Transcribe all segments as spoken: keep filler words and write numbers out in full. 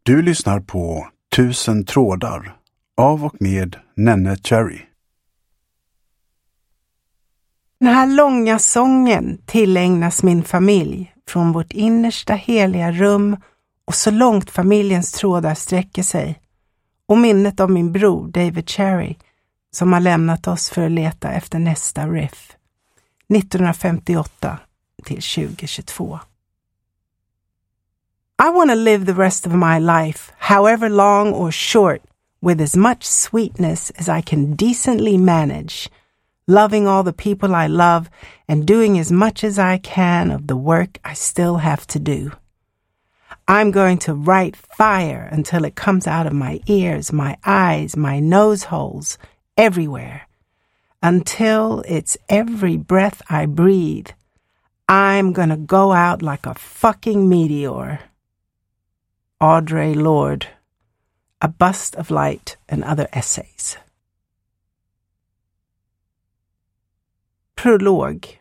Du lyssnar på Tusen trådar av och med Nenne Cherry. Den här långa sången tillägnas min familj från vårt innersta heliga rum och så långt familjens trådar sträcker sig. Och minnet av min bror David Cherry som har lämnat oss för att leta efter nästa riff. nittonhundrafemtioåtta till tjugohundratjugotvå. I want to live the rest of my life, however long or short, with as much sweetness as I can decently manage, loving all the people I love and doing as much as I can of the work I still have to do. I'm going to write fire until it comes out of my ears, my eyes, my nose holes, everywhere. Until it's every breath I breathe. I'm gonna go out like a fucking meteor. Audre Lorde, A Bust of Light and Other Essays. Prolog.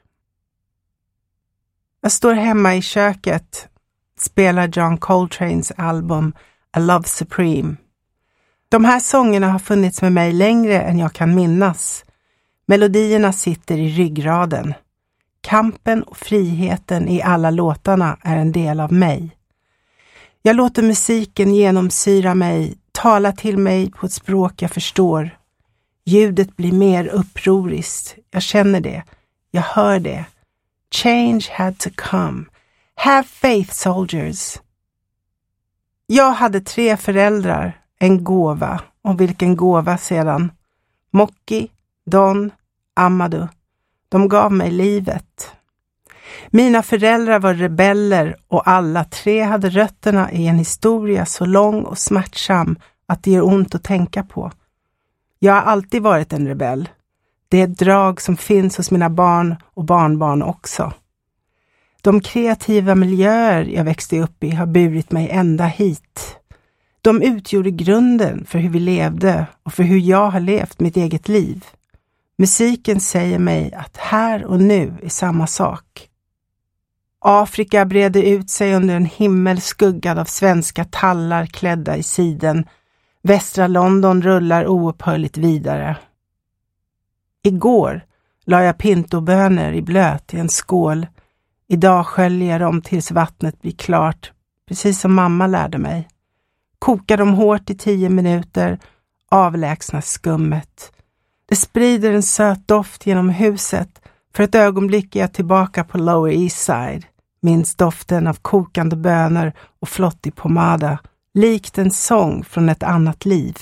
Jag står hemma i köket, spelar John Coltranes album A Love Supreme. De här sångerna har funnits med mig längre än jag kan minnas. Melodierna sitter i ryggraden. Kampen och friheten i alla låtarna är en del av mig. Jag låter musiken genomsyra mig, tala till mig på ett språk jag förstår. Ljudet blir mer upproriskt. Jag känner det. Jag hör det. Change had to come. Have faith, soldiers. Jag hade tre föräldrar, en gåva. Och vilken gåva sedan? Mocki, Don, Amadou. De gav mig livet. Mina föräldrar var rebeller och alla tre hade rötterna i en historia så lång och smärtsam att det gör ont att tänka på. Jag har alltid varit en rebell. Det är ett drag som finns hos mina barn och barnbarn också. De kreativa miljöer jag växte upp i har burit mig ända hit. De utgjorde grunden för hur vi levde och för hur jag har levt mitt eget liv. Musiken säger mig att här och nu är samma sak. Afrika breder ut sig under en himmel skuggad av svenska tallar klädda i siden. Västra London rullar oupphörligt vidare. Igår la jag pintobönor i blöt i en skål. Idag sköljer jag dem tills vattnet blir klart, precis som mamma lärde mig. Kokar dem hårt i tio minuter, avlägsnas skummet. Det sprider en söt doft genom huset. För ett ögonblick är jag tillbaka på Lower East Side. Minns doften av kokande bönor och flottig pomada. Likt en sång från ett annat liv.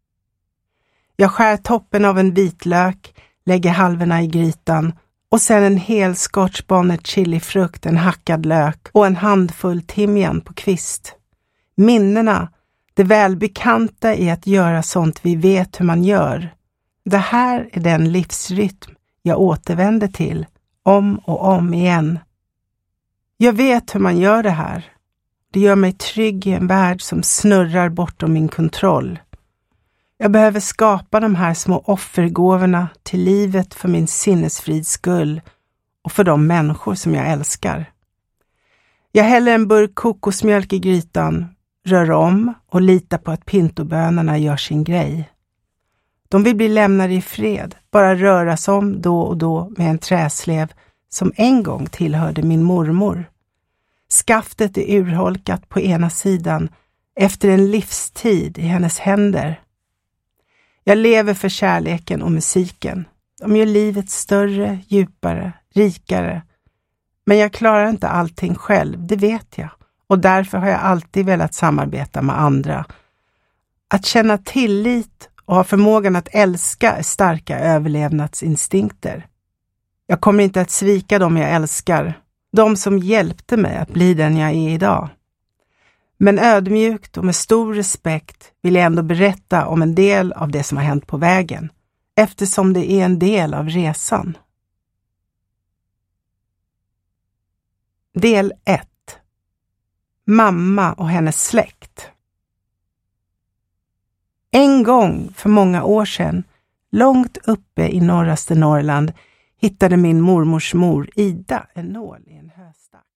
Jag skär toppen av en vitlök, lägger halvorna i grytan och sen en hel scotch bonnet chilifrukt, en hackad lök och en handfull timjan på kvist. Minnena, det välbekanta i att göra sånt vi vet hur man gör. Det här är den livsrytm jag återvänder till om och om igen. Jag vet hur man gör det här. Det gör mig trygg i en värld som snurrar bortom min kontroll. Jag behöver skapa de här små offergåvorna till livet för min sinnesfrids skull och för de människor som jag älskar. Jag häller en burk kokosmjölk i grytan, rör om och litar på att pintobönorna gör sin grej. De vill bli lämnade i fred, bara röras om då och då med en träslev som en gång tillhörde min mormor. Skaftet är urholkat på ena sidan efter en livstid i hennes händer. Jag lever för kärleken och musiken. De gör livet större, djupare, rikare. Men jag klarar inte allting själv, det vet jag. Och därför har jag alltid velat samarbeta med andra. Att känna tillit och ha förmågan att älska är starka överlevnadsinstinkter. Jag kommer inte att svika dem jag älskar. De som hjälpte mig att bli den jag är idag. Men ödmjukt och med stor respekt vill jag ändå berätta om en del av det som har hänt på vägen. Eftersom det är en del av resan. Del ett. Mamma och hennes släkt. En gång för många år sedan, långt uppe i norraste Norrland, hittade min mormors mor Ida en nål i en höstack.